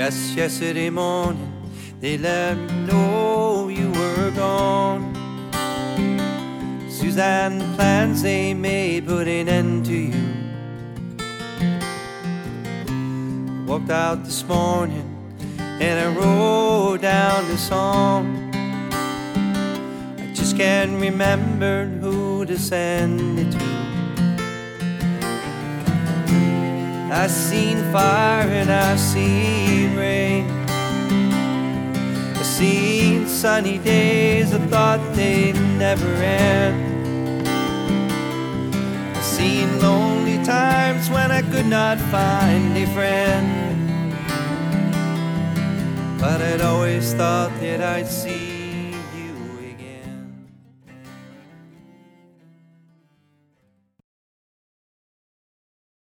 Just yesterday morning, they let me know you were gone. Suzanne, the plans they made put an end to you. I walked out this morning and I wrote down the song. I just can't remember who to send it to. I've seen fire and I've seen rain. I've seen sunny days I thought they'd never end. I've seen lonely times when I could not find a friend. But I'd always thought that I'd see